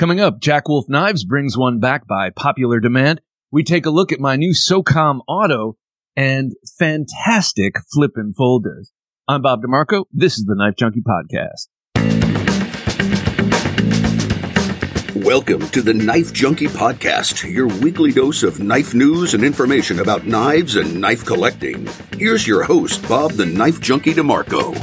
Coming up, Jack Wolf Knives brings one back by popular demand. We take a look at my new SOCOM Auto and fantastic flippin' folders. I'm Bob DeMarco. This is the Knife Junkie Podcast. Welcome to the Knife Junkie Podcast, your weekly dose of knife news and information about knives and knife collecting. Here's your host, Bob the Knife Junkie DeMarco.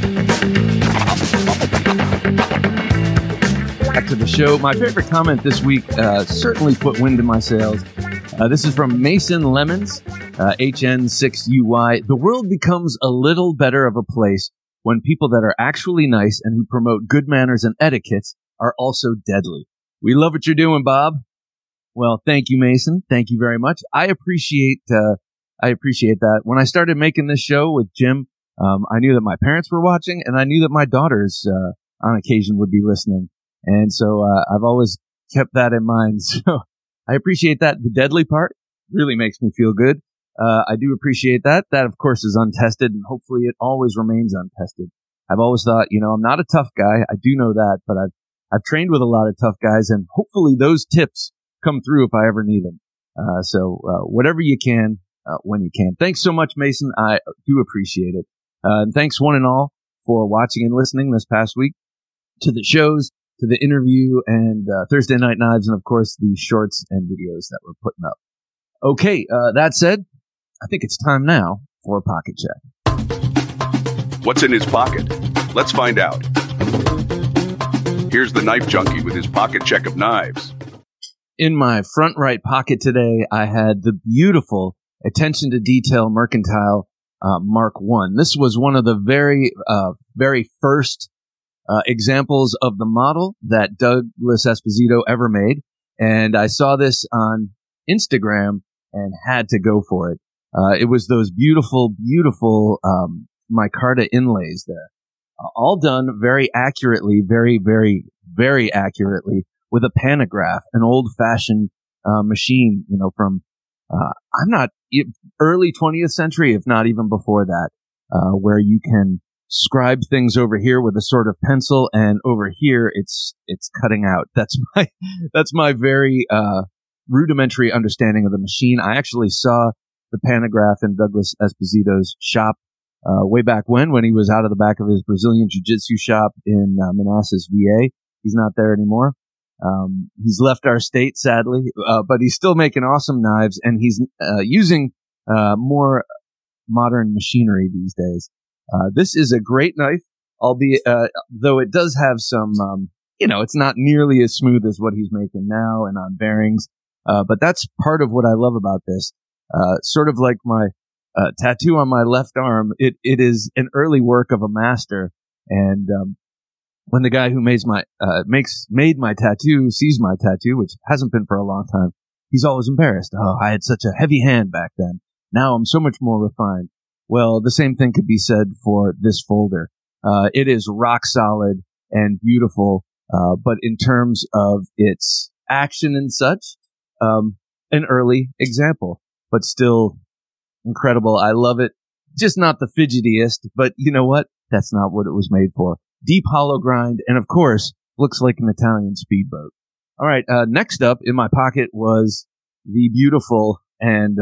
Back to the show. My favorite comment this week certainly put wind in my sails. This is from Mason Lemons, HN6UY. The world becomes a little better of a place when people that are actually nice and who promote good manners and etiquette are also deadly. We love what you're doing, Bob. Well, thank you, Mason. Thank you very much. I appreciate that. When I started making this show with Jim, I knew that my parents were watching, and I knew that my daughters, on occasion, would be listening. And so I've always kept that in mind. So I appreciate that. The deadly part really makes me feel good. I do appreciate that. That, of course, is untested, and hopefully it always remains untested. I've always thought, I'm not a tough guy. I do know that, but I've trained with a lot of tough guys, and hopefully those tips come through if I ever need them. So whatever you can, when you can. Thanks so much, Mason. I do appreciate it. And thanks one and all for watching and listening this past week to the shows, to the interview, and Thursday Night Knives, and of course the shorts and videos that we're putting up. Okay, that said, I think it's time now for a pocket check. What's in his pocket? Let's find out. Here's the Knife Junkie with his pocket check of knives. In my front right pocket today, I had the beautiful attention to detail Mercantile Mark I. This was one of the very first examples of the model that Douglas Esposito ever made. And I saw this on Instagram and had to go for it. It was those beautiful micarta inlays there. All done very accurately, very, very, very accurately with a pantograph, an old-fashioned machine, from early 20th century, if not even before that, where you can scribe things over here with a sort of pencil, and over here it's cutting out. That's my very rudimentary understanding of the machine. I actually saw the pantograph in Douglas Esposito's shop way back when he was out of the back of his Brazilian Jiu-Jitsu shop in Manassas, VA. He's not there anymore. He's left our state, sadly, but he's still making awesome knives, and he's using more modern machinery these days. This is a great knife, albeit though it does have some, it's not nearly as smooth as what he's making now and on bearings. But that's part of what I love about this. Sort of like my tattoo on my left arm, it is an early work of a master. And when the guy who made my tattoo sees my tattoo, which hasn't been for a long time, he's always embarrassed. Oh, I had such a heavy hand back then. Now I'm so much more refined. Well, the same thing could be said for this folder. It is rock solid and beautiful, but in terms of its action and such, an early example, but still incredible. I love it. Just not the fidgetiest, but you know what? That's not what it was made for. Deep hollow grind, and of course, looks like an Italian speedboat. All right, next up in my pocket was the beautiful and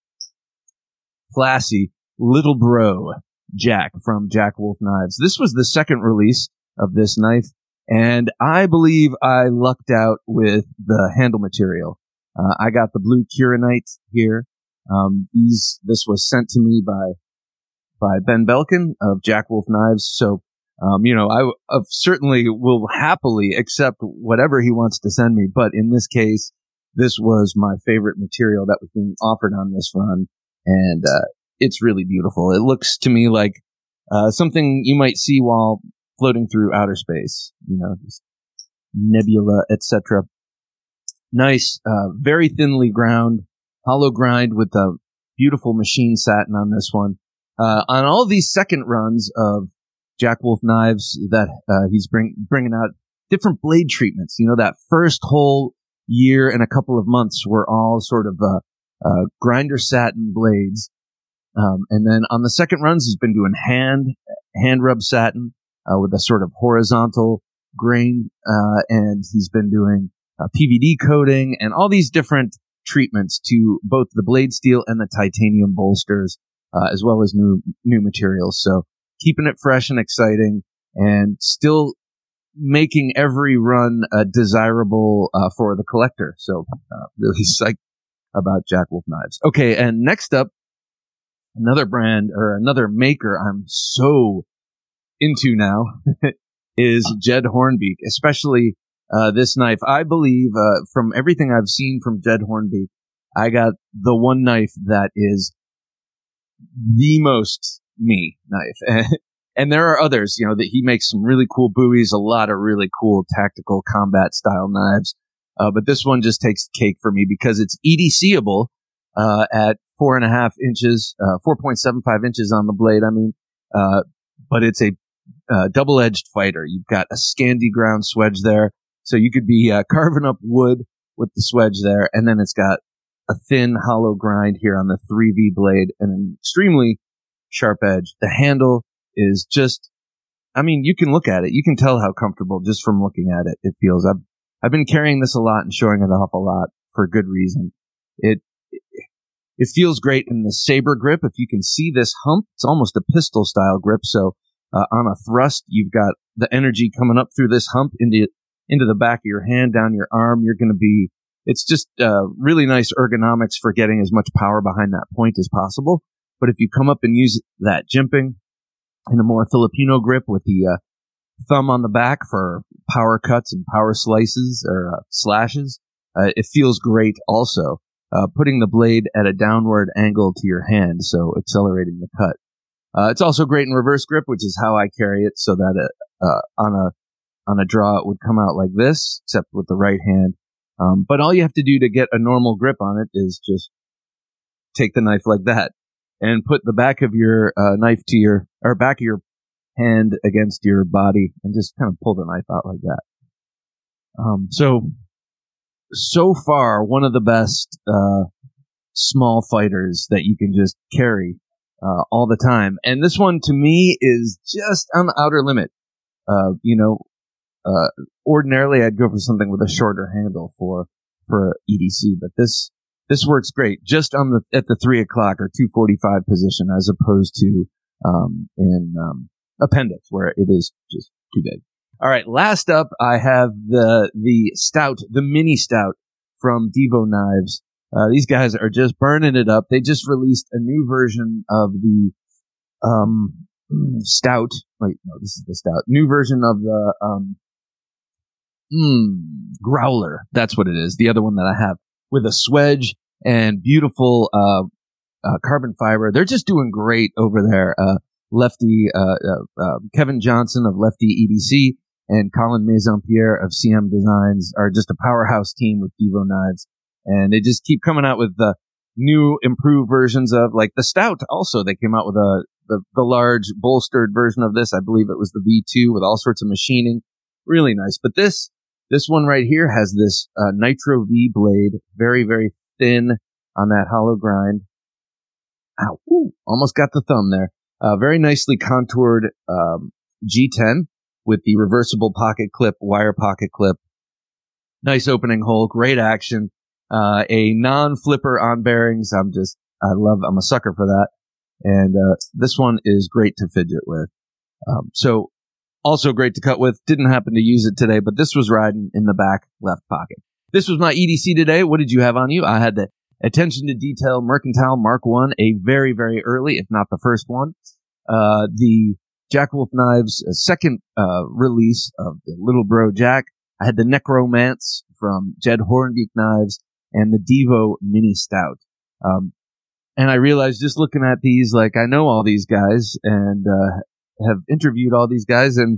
classy Little Bro Jack from Jack Wolf Knives. This was the second release of this knife, and I believe I lucked out with the handle material. I got the blue Kieranite here. This was sent to me by Ben Belkin of Jack Wolf Knives. So, I certainly will happily accept whatever he wants to send me. But in this case, this was my favorite material that was being offered on this run. And, it's really beautiful. It looks to me like, something you might see while floating through outer space, just nebula, etc. Nice, very thinly ground, hollow grind with a beautiful machine satin on this one. On all these second runs of Jack Wolf Knives that he's bringing out different blade treatments. That first whole year and a couple of months were all sort of grinder satin blades. And then on the second runs, he's been doing hand rub satin with a sort of horizontal grain, and he's been doing PVD coating, and all these different treatments to both the blade steel and the titanium bolsters, as well as new materials. So keeping it fresh and exciting, and still making every run desirable for the collector. So really psyched about Jack Wolf knives. Okay, and next up, another brand or another maker I'm so into now is Jed Hornbeak, especially this knife. I believe from everything I've seen from Jed Hornbeak, I got the one knife that is the most me knife. And there are others, that he makes some really cool buoys, a lot of really cool tactical combat style knives. But this one just takes the cake for me because it's EDCable at 4.5 inches, 4.75 inches on the blade. But it's a double-edged fighter. You've got a Scandi ground swedge there, so you could be carving up wood with the swedge there, and then it's got a thin hollow grind here on the 3V blade and an extremely sharp edge. The handle is just, you can look at it. You can tell how comfortable just from looking at it. It feels. I've been carrying this a lot and showing it off a lot for good reason. It feels great in the saber grip. If you can see this hump, it's almost a pistol style grip. So on a thrust, you've got the energy coming up through this hump into the back of your hand, down your arm. It's just really nice ergonomics for getting as much power behind that point as possible. But if you come up and use that jimping in a more Filipino grip with the thumb on the back for power cuts and power slices or slashes, it feels great also. Putting the blade at a downward angle to your hand, so accelerating the cut. It's also great in reverse grip, which is how I carry it, so that on a draw it would come out like this, except with the right hand. But all you have to do to get a normal grip on it is just take the knife like that and put the back of your knife back of your hand against your body and just kind of pull the knife out like that. So far, one of the best small fighters that you can just carry all the time. And this one, to me, is just on the outer limit. Ordinarily, I'd go for something with a shorter handle for EDC, but this works great just at the 3 o'clock or 2:45 position, as opposed to in appendix, where it is just too big. All right, last up, I have the stout, the mini stout from Devo Knives. These guys are just burning it up. They just released a new version of the stout. Wait, no, this is the stout. New version of the growler. That's what it is. The other one that I have with a swedge and beautiful carbon fiber. They're just doing great over there. Lefty Kevin Johnson of Lefty EDC and Colin Maison-Pierre of CM Designs are just a powerhouse team with Devo Knives, and they just keep coming out with the new improved versions of, like, the stout. Also, they came out with the large bolstered version of this. I believe it was the V2 with all sorts of machining. Really nice. But this one right here has this Nitro V blade, very, very thin on that hollow grind. Ow, ooh, almost got the thumb there. Very nicely contoured G10 with the reversible pocket clip, wire pocket clip. Nice opening hole, great action. A non-flipper on bearings. I'm a sucker for that. And this one is great to fidget with. So also great to cut with. Didn't happen to use it today, but this was riding in the back left pocket. This was my EDC today. What did you have on you? I had the Attention to Detail Mercantile Mark I, a very, very early, if not the first one. The Jack Wolf Knives second release of the Little Bro Jack. I had the Necromance from Jed Hornbeak Knives and the Devo Mini Stout. And I realized just looking at these, like, I know all these guys and have interviewed all these guys, and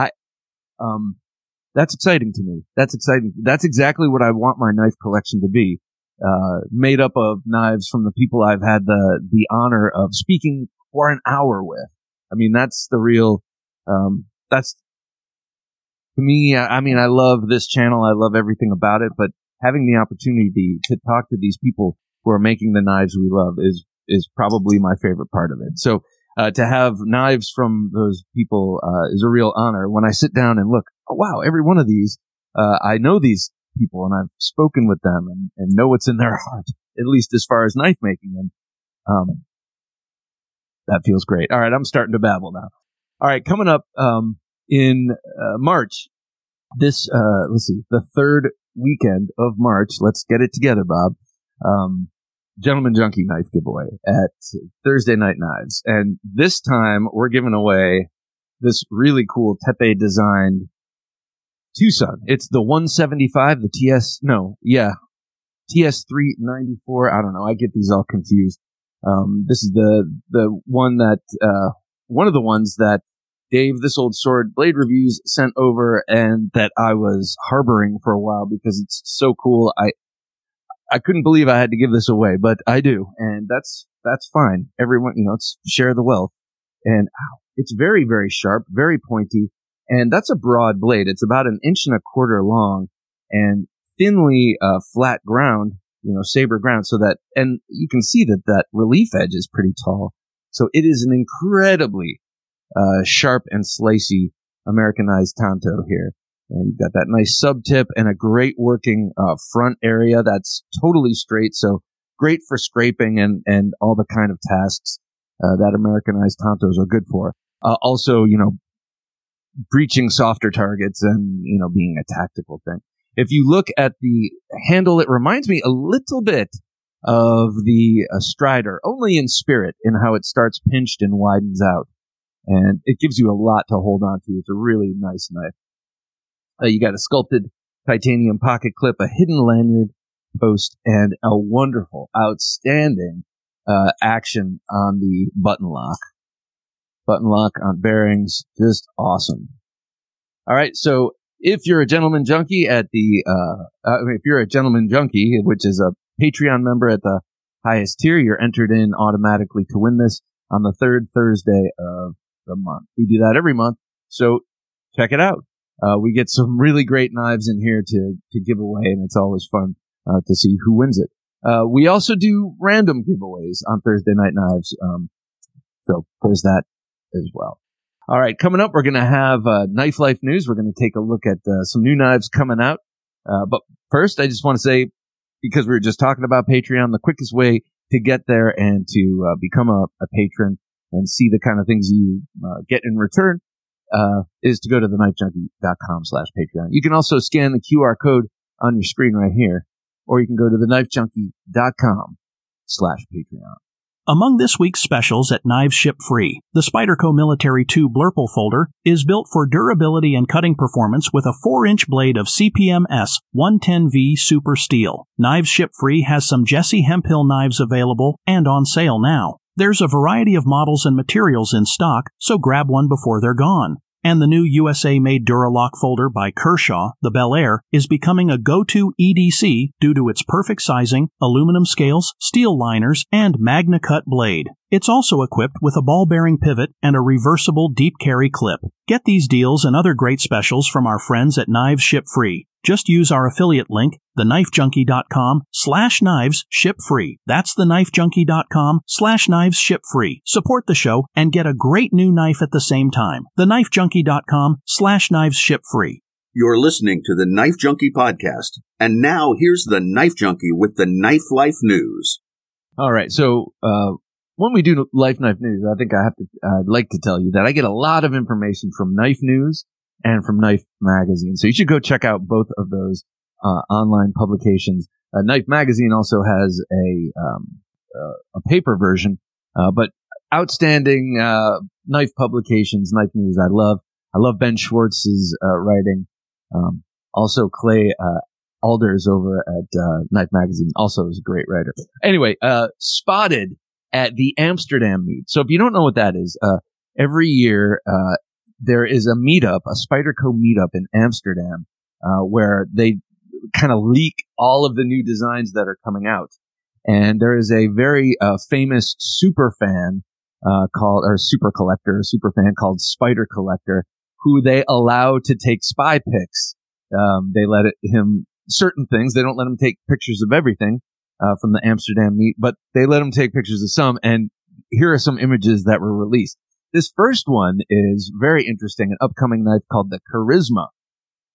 that's exciting to me. That's exciting. That's exactly what I want my knife collection to be. Made up of knives from the people I've had the honor of speaking for an hour with. I mean, that's the real, that's, to me, I love this channel. I love everything about it, but having the opportunity to talk to these people who are making the knives we love is probably my favorite part of it. So, to have knives from those people, is a real honor. When I sit down and look, oh wow, every one of these, I know these people and I've spoken with them and know what's in their heart, at least as far as knife making. And that feels great. All right, I'm starting to babble now. All right, coming up in March, this, the third weekend of March. Let's get it together, Bob. Gentleman Junkie knife giveaway at Thursday Night Knives. And this time we're giving away this really cool Tepe designed Tucson. It's the 175, the TS394. I don't know. I get these all confused. This is the one that, one of the ones that Dave, This Old Sword Blade Reviews sent over and that I was harboring for a while because it's so cool. I couldn't believe I had to give this away, but I do. And that's fine. Everyone, it's share the wealth. And it's very, very sharp, very pointy. And that's a broad blade. It's about 1.25 inches long and thinly, flat ground, saber ground so that, and you can see that relief edge is pretty tall. So it is an incredibly, sharp and slicey Americanized Tanto here. And you've got that nice sub tip and a great working, front area that's totally straight. So great for scraping and all the kind of tasks, that Americanized Tantos are good for. Also, breaching softer targets and, being a tactical thing. If you look at the handle, it reminds me a little bit of the Strider, only in spirit, in how it starts pinched and widens out. And it gives you a lot to hold on to. It's a really nice knife. You got a sculpted titanium pocket clip, a hidden lanyard post, and a wonderful, outstanding action on the button lock. Button lock on bearings, just awesome. All right, so if you're a Gentleman Junkie if you're a Gentleman Junkie, which is a Patreon member at the highest tier, you're entered in automatically to win this on the third Thursday of the month. We do that every month, so check it out. We get some really great knives in here to give away, and it's always fun to see who wins it. We also do random giveaways on Thursday Night Knives, so there's that as well. All right, coming up, we're going to have Knife Life News. We're going to take a look at some new knives coming out. But first, I just want to say, because we were just talking about Patreon, the quickest way to get there and to become a patron and see the kind of things you get in return is to go to thenifejunkie.com/Patreon. You can also scan the QR code on your screen right here, or you can go to thenifejunkie.com/Patreon. Among this week's specials at Knives Ship Free, the Spyderco Military 2 Blurple folder is built for durability and cutting performance with a 4-inch blade of CPM-S 110V Super Steel. Knives Ship Free has some Jesse Hemphill knives available and on sale now. There's a variety of models and materials in stock, so grab one before they're gone. And the new USA-made Duralock folder by Kershaw, the Bel Air, is becoming a go-to EDC due to its perfect sizing, aluminum scales, steel liners, and Magna-Cut blade. It's also equipped with a ball-bearing pivot and a reversible deep carry clip. Get these deals and other great specials from our friends at Knives Ship Free. Just use our affiliate link, thenifejunkie.com/knives ship free. That's thenifejunkie.com/knives ship free. Support the show and get a great new knife at the same time. thenifejunkie.com/knives ship free. You're listening to the Knife Junkie podcast. And now here's the Knife Junkie with the Knife Life News. All right. So, when we do Knife News, I think I'd like to tell you that I get a lot of information from Knife News and from Knife Magazine. So you should go check out both of those online publications. Knife Magazine also has a paper version, but outstanding knife publications, Knife News. I love Ben Schwartz's writing. Also Clay Alders over at Knife Magazine also is a great writer. Anyway, spotted at the Amsterdam meet. So if you don't know what that is, every year there is a meetup, a Spyderco meetup in Amsterdam, where they kind of leak all of the new designs that are coming out. And there is a very famous super fan super fan called Spider Collector, who they allow to take spy pics. They let him certain things. They don't let him take pictures of everything from the Amsterdam meet, but they let him take pictures of some. And here are some images that were released. This first one is very interesting, an upcoming knife called the Charisma.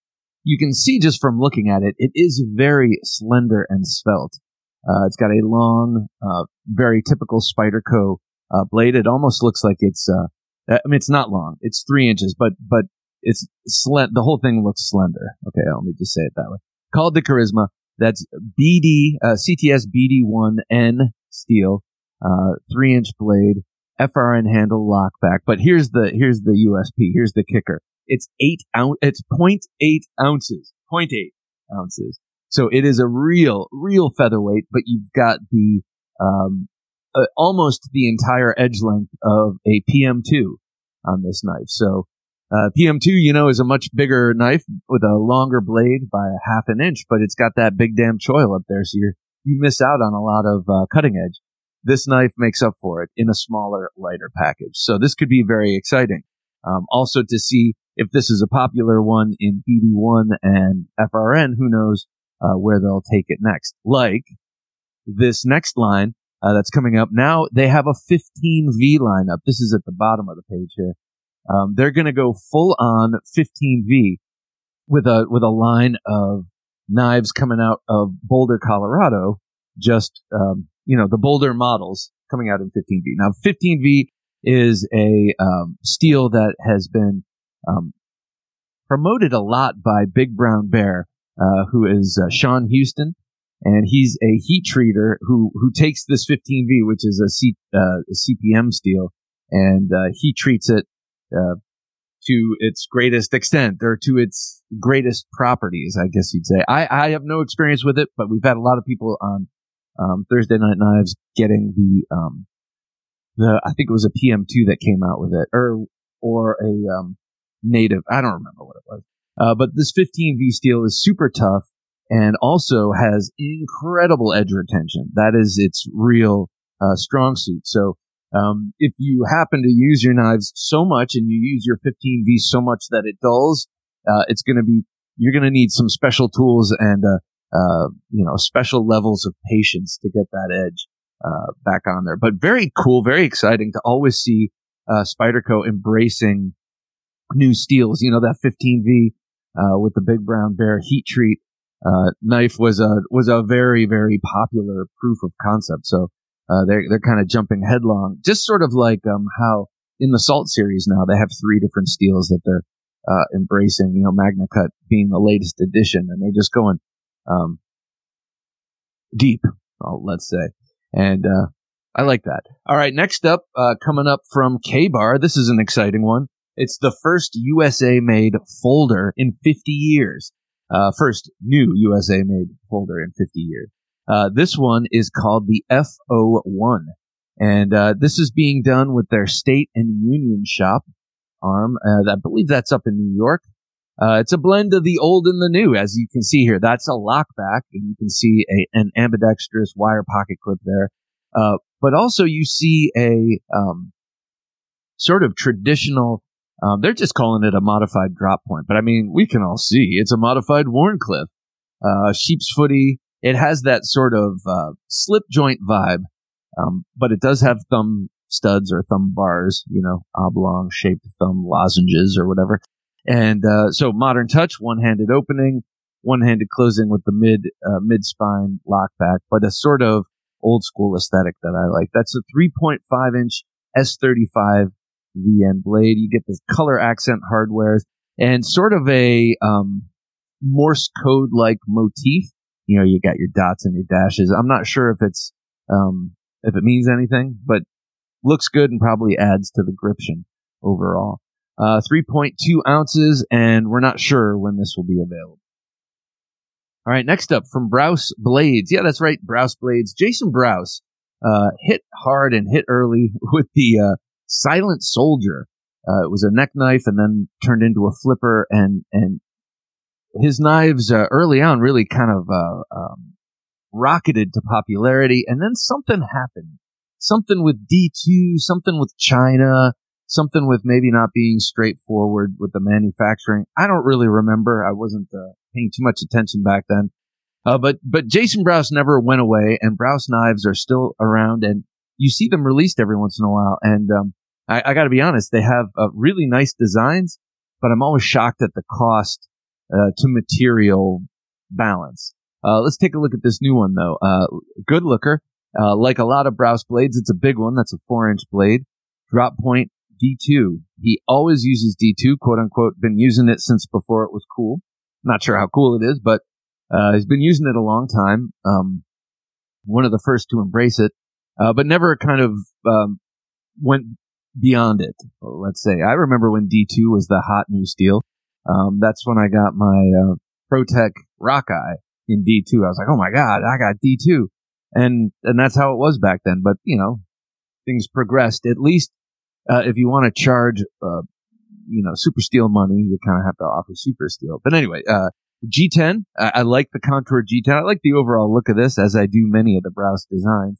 you can see just from looking at it, it is very slender and svelte. It's got a long, very typical Spyderco blade. It almost looks like it's, it's not long. It's 3 inches, but it's the whole thing looks slender. Okay, let me just say it that way. Called the Charisma. That's CTS BD1N steel, 3-inch blade, FRN handle lockback. But here's the USP. Here's the kicker. It's 0.8 ounces. 0.8 ounces. So it is a real featherweight, but you've got the, almost the entire edge length of a PM2 on this knife. So, PM2, is a much bigger knife with a longer blade by a half an inch, but it's got that big damn choil up there. So you miss out on a lot of, cutting edge. This knife makes up for it in a smaller, lighter package. So this could be very exciting. Also to see if this is a popular one in BD1 and FRN, who knows, where they'll take it next. Like this next line, that's coming up now. They have a 15V lineup. This is at the bottom of the page here. They're going to go full on 15V with a line of knives coming out of Boulder, Colorado. Just, the Boulder models coming out in 15V. Now, 15V is a, steel that has been, promoted a lot by Big Brown Bear, who is, Sean Houston. And he's a heat treater who takes this 15V, which is a CPM steel, and, he treats it, to its greatest extent or to its greatest properties, I guess you'd say. I have no experience with it, but we've had a lot of people on, Thursday Night Knives getting I think it was a PM2 that came out with it or a, native. I don't remember what it was. But this 15V steel is super tough and also has incredible edge retention. That is its real, strong suit. So, if you happen to use your knives so much and you use your 15V so much that it dulls, you're going to need some special tools and, special levels of patience to get that edge, back on there. But very cool, very exciting to always see, Spyderco embracing new steels. That 15V, with the Big Brown Bear heat treat, knife was a very, very popular proof of concept. So, they're kind of jumping headlong, just sort of like, how in the Salt series now they have 3 different steels that they're, embracing, Magna Cut being the latest edition, and they're just going, deep, let's say. And, I like that. All right. Next up, coming up from K-Bar. This is an exciting one. It's the first USA made folder in 50 years. First new USA made folder in 50 years. This one is called the FO1, and this is being done with their State and Union Shop arm. I believe that's up in New York. It's a blend of the old and the new, as you can see here. That's a lockback, and you can see an ambidextrous wire pocket clip there. But also you see a sort of traditional. They're just calling it a modified drop point, but I mean we can all see it's a modified Wharncliffe, sheep's footy. It has that sort of slip joint vibe, but it does have thumb studs or thumb bars, oblong shaped thumb lozenges or whatever. And so modern touch, one-handed opening, one-handed closing with the mid-spine lockback, but a sort of old school aesthetic that I like. That's a 3.5-inch S35 VN blade. You get this color accent hardware and sort of a Morse code like motif. You got your dots and your dashes. I'm not sure if it means anything, but looks good and probably adds to the gription overall. 3.2 ounces, and we're not sure when this will be available. All right, next up from Brous Blades. Yeah, that's right, Brous Blades. Jason Brous hit hard and hit early with the Silent Soldier. It was a neck knife and then turned into a flipper, and his knives early on really kind of rocketed to popularity, and then something happened. Something with D2, something with China, something with maybe not being straightforward with the manufacturing. I don't really remember. I wasn't paying too much attention back then. But Jason Brous never went away, and Brous knives are still around, and you see them released every once in a while. And I got to be honest, they have really nice designs, but I'm always shocked at the cost to material balance. Let's take a look at this new one, though. Good looker. Like a lot of Browse blades, it's a big one. That's a 4-inch blade. Drop point D2. He always uses D2, quote unquote. Been using it since before it was cool. Not sure how cool it is, but he's been using it a long time. One of the first to embrace it, but never kind of went beyond it. Let's say I remember when D2 was the hot new steel. That's when I got my ProTech Rockeye in D2. I was like, oh my god, I got D2, and that's how it was back then. But things progressed. At least if you want to charge super steel money, you kind of have to offer super steel. But anyway, G10, I like the Contour G10. I like the overall look of this, as I do many of the Browse designs.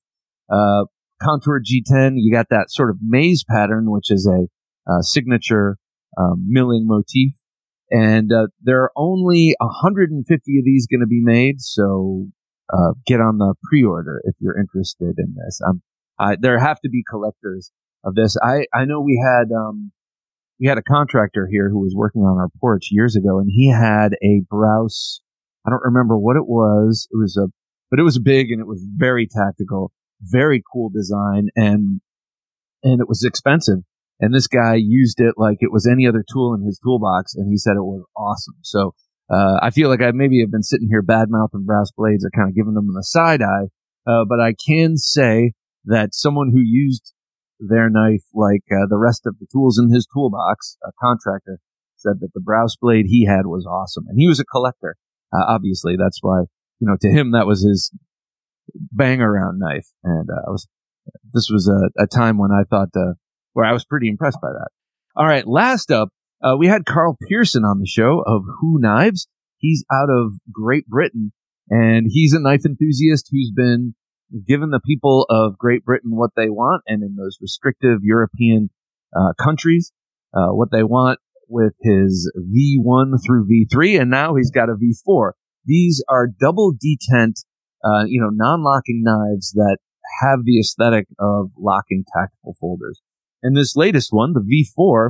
Contour G10, you got that sort of maze pattern, which is a signature milling motif. And there are only 150 of these going to be made, so get on the pre-order if you're interested in this. There have to be collectors of this. I know we had a contractor here who was working on our porch years ago, and he had a Browse. I don't remember what it was. But it was big, and it was very tactical, very cool design, and it was expensive. And this guy used it like it was any other tool in his toolbox, and he said it was awesome. So I feel like I maybe have been sitting here bad-mouthing Browse blades or kind of giving them the side eye, but I can say that someone who used their knife like the rest of the tools in his toolbox, a contractor, said that the Browse blade he had was awesome. And he was a collector. Obviously, that's why, to him, that was his bang-around knife. And this was a time when I thought, where I was pretty impressed by that. All right, last up, we had Carl Pearson on the show of Who Knives. He's out of Great Britain, and he's a knife enthusiast who's been giving the people of Great Britain what they want, and in those restrictive European countries, what they want with his V1 through V3, and now he's got a V4. These are double detent, non-locking knives that have the aesthetic of locking tactical folders. And this latest one, the V4,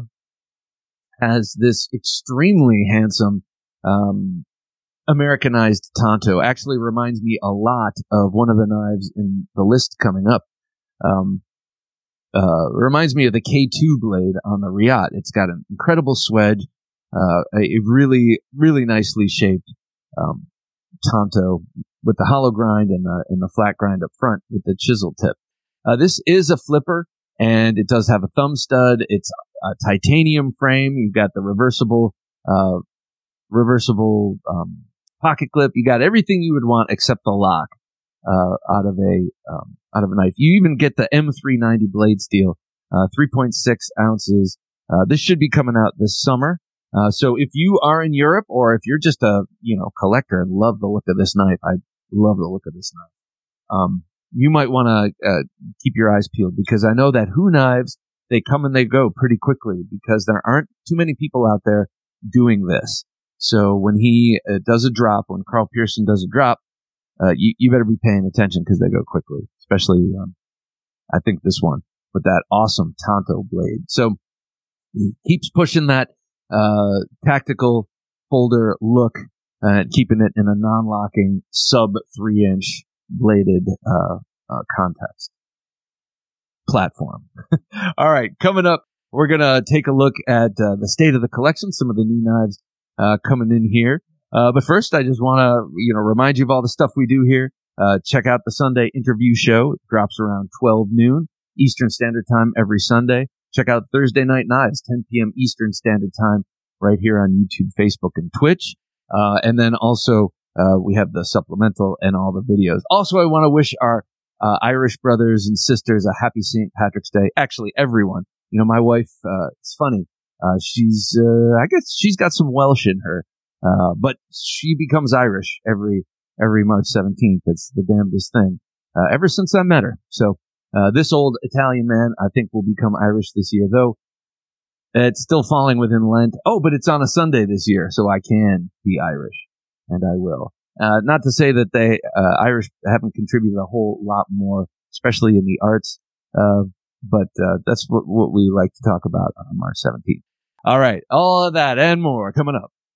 has this extremely handsome Americanized Tonto. Actually reminds me a lot of one of the knives in the list coming up. Reminds me of the K2 blade on the Riot. It's got an incredible swedge, a really, really nicely shaped Tonto with the hollow grind and the flat grind up front with the chisel tip. This is a flipper, and it does have a thumb stud. It's a titanium frame. You've got the reversible pocket clip. You got everything you would want except the lock out of a knife. You even get the M390 blade steel, 3.6 ounces. This should be coming out this summer. So if you are in Europe, or if you're just a collector and love the look of this knife, I love the look of this knife. You might want to keep your eyes peeled, because I know that Who Knives, they come and they go pretty quickly, because there aren't too many people out there doing this. So when he does a drop, when Carl Pearson does a drop, you better be paying attention, because they go quickly, especially I think this one with that awesome Tonto blade. So he keeps pushing that tactical folder look, keeping it in a non-locking sub 3-inch bladed context platform. All right, coming up, we're gonna take a look at the state of the collection, some of the new knives coming in here. But first, I just want to remind you of all the stuff we do here. Check out the Sunday interview show. It drops around 12 noon Eastern Standard Time every Sunday. Check out Thursday Night Knives, 10 p.m. Eastern Standard Time, right here on YouTube, Facebook, and Twitch. And then also, we have the supplemental and all the videos. Also, I want to wish our Irish brothers and sisters a happy St. Patrick's Day. Actually, everyone. My wife, it's funny. I guess she's got some Welsh in her. But she becomes Irish every March 17th. It's the damnedest thing. Ever since I met her. So, this old Italian man, I think, will become Irish this year, though it's still falling within Lent. Oh, but it's on a Sunday this year, so I can be Irish, and I will. Not to say that they, Irish haven't contributed a whole lot more, especially in the arts, but that's what we like to talk about on March 17th. All right, all of that and more coming up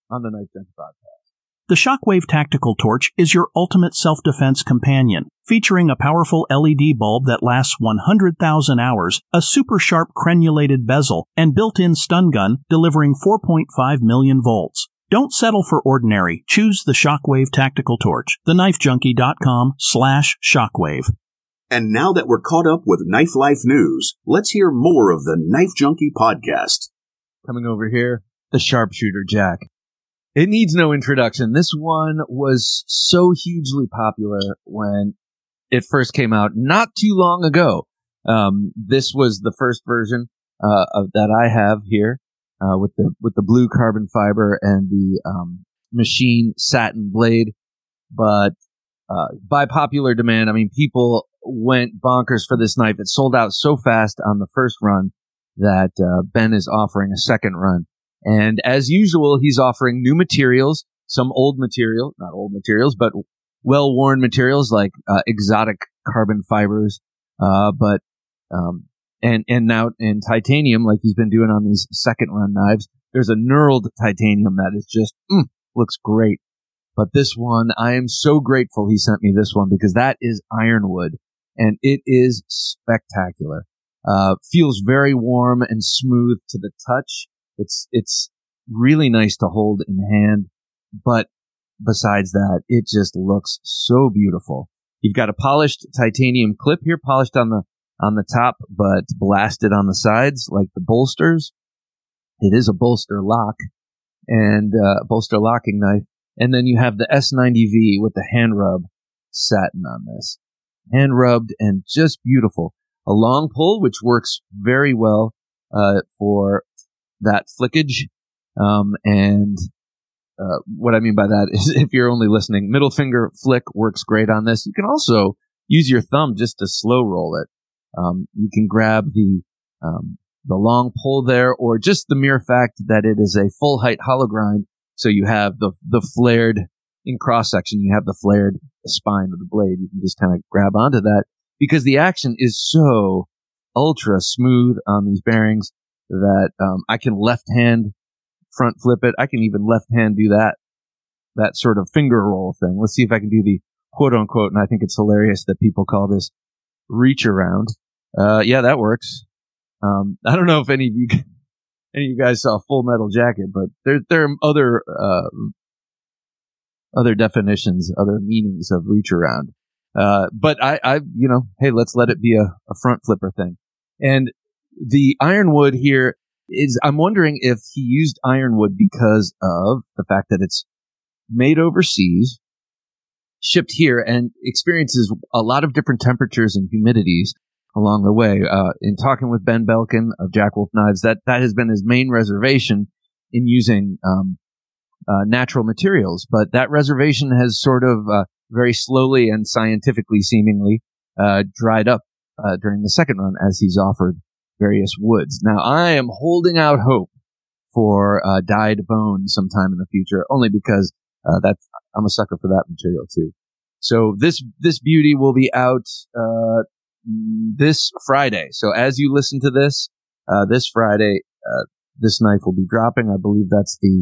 on the Knife Junkie Podcast. The Shockwave Tactical Torch is your ultimate self-defense companion, featuring a powerful LED bulb that lasts 100,000 hours, a super sharp crenulated bezel, and built-in stun gun delivering 4.5 million volts. Don't settle for ordinary. Choose the Shockwave Tactical Torch. TheKnifeJunkie.com/Shockwave. And now that we're caught up with Knife Life news, let's hear more of the Knife Junkie Podcast. Coming over here, the Sharpshooter Jack. It needs no introduction. This one was so hugely popular when it first came out not too long ago. This was the first version that I have here with the blue carbon fiber and the machine satin blade. But by popular demand, I mean, people went bonkers for this knife. It sold out so fast on the first run that Ben is offering a second run. And as usual, he's offering new materials, some old material, not old materials, but well-worn materials like exotic carbon fibers, and now in titanium, like he's been doing on these second-run knives. There's a knurled titanium that is just looks great. But this one, I am so grateful he sent me this one because that is ironwood, and it is spectacular. Feels very warm and smooth to the touch. It's really nice to hold in hand, but besides that, it just looks so beautiful. You've got a polished titanium clip here, polished on the top, but blasted on the sides like the bolsters. It is a bolster lock and bolster locking knife. And then you have the S90V with the hand rub satin on this. Hand rubbed and just beautiful. A long pull, which works very well for that flickage. What I mean by that is if you're only listening, middle finger flick works great on this. You can also use your thumb just to slow roll it. You can grab the long pull there, or just the mere fact that it is a full height hollow grind. So you have the flared in cross section, you have the flared spine of the blade. You can just kind of grab onto that because the action is so ultra smooth on these bearings that I can left hand front flip it. I can even left hand do that sort of finger roll thing. Let's see if I can do the quote unquote, and I think it's hilarious that people call this reach around. Yeah, that works. I don't know if any of you guys saw Full Metal Jacket, but there are other definitions, other meanings of reach around. But I hey, let's let it be a front flipper thing. And the ironwood here is, I'm wondering if he used ironwood because of the fact that it's made overseas, shipped here, and experiences a lot of different temperatures and humidities along the way. In talking with Ben Belkin of Jack Wolf Knives, that has been his main reservation in using natural materials. But that reservation has sort of very slowly and scientifically seemingly dried up during the second run as he's offered various woods. Now, I am holding out hope for dyed bone sometime in the future, only because I'm a sucker for that material too. So this beauty will be out this Friday. So as you listen to this, this Friday, this knife will be dropping. I believe that's the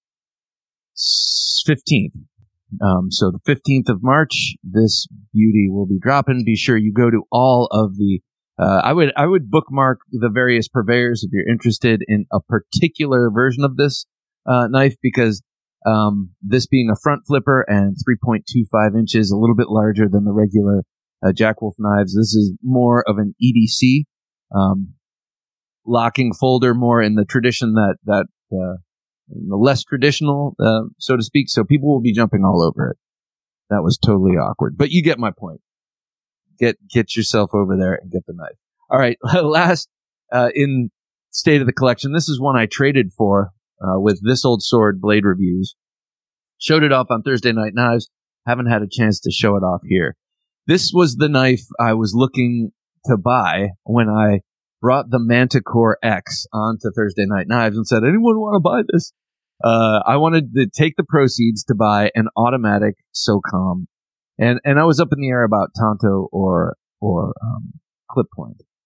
15th. So the 15th of March, this beauty will be dropping. Be sure you go to all of the I would bookmark the various purveyors if you're interested in a particular version of this knife, because this being a front flipper and 3.25 inches, a little bit larger than the regular Jack Wolf knives, this is more of an EDC locking folder, more in the tradition that the less traditional, so to speak. So people will be jumping all over it. That was totally awkward, but you get my point. Get yourself over there and get the knife. All right. Last, in state of the collection, this is one I traded for, with This Old Sword Blade Reviews. Showed it off on Thursday Night Knives. Haven't had a chance to show it off here. This was the knife I was looking to buy when I brought the Manticore X onto Thursday Night Knives and said, anyone want to buy this? I wanted to take the proceeds to buy an automatic SOCOM. And I was up in the air about Tonto or clip point.